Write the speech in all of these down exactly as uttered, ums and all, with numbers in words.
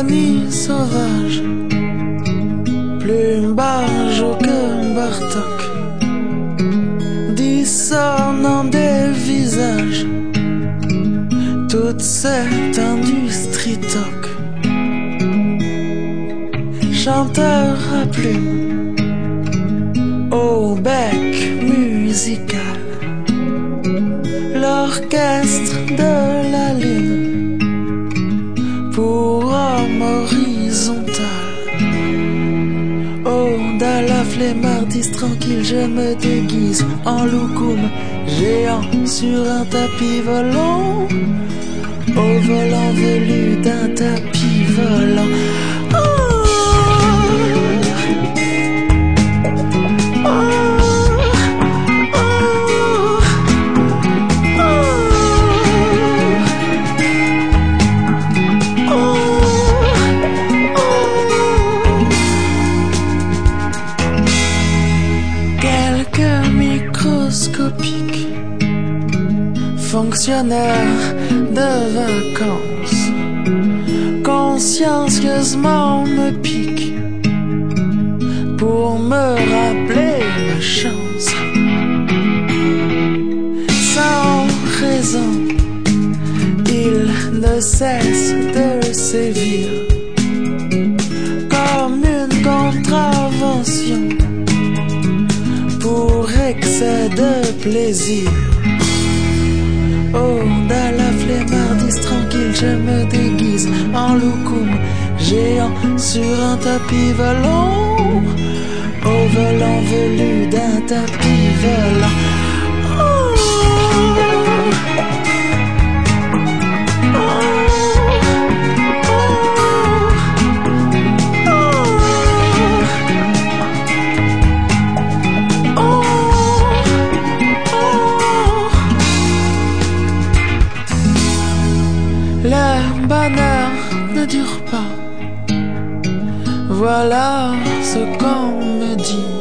Symphonie sauvage, plus Barjo que Bartok, dissonant des visages, toute cette industrie toc. Chanteur à plume, au bec musical, l'orchestre de la lune, pour homme horizontal. Oh, dans la flemmardise tranquille, je me déguise en loukoum géant sur un tapis volant, au volant velu d'un tapis volant. Microscopique, fonctionnaire de vacances, consciencieusement me pique pour me rappeler ma chance. Sans raison, il ne cesse de sévir comme une contravention pour excès de plaisir. Oh, dans la flemmardise tranquille, je me déguise en loukoum géant sur un tapis volant, au volant velu d'un tapis volant. Oh. Le bonheur ne dure pas, voilà ce qu'on me dit.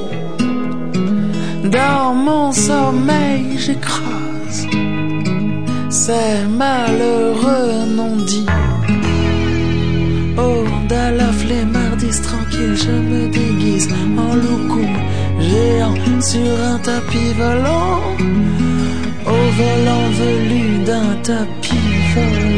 Dans mon sommeil j'écrase ces malheureux non-dits. Oh, dans la flemmardise tranquille, je me déguise en loukoum géant sur un tapis volant, au volant velu d'un tapis volant.